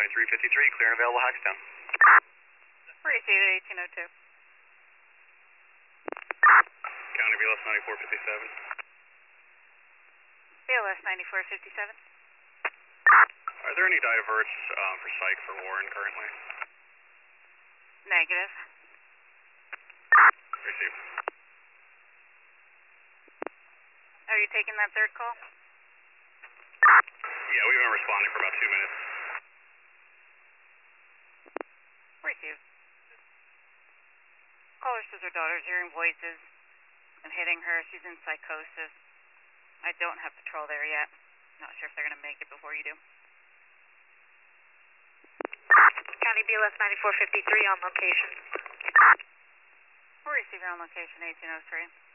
9353, clear and available, Hackstown. Received 1802. County BLS 9457. BLS 9457. Are there any diverts for psych for Warren currently? Negative. Received. Are you taking that third call? Yeah, we've been responding for about 2 minutes. Received. Caller says her daughter's hearing voices and hitting her. She's in psychosis. I don't have patrol there yet. Not sure if they're going to make it before you do. County BLS 9453 on location. We're receiving on location 1803.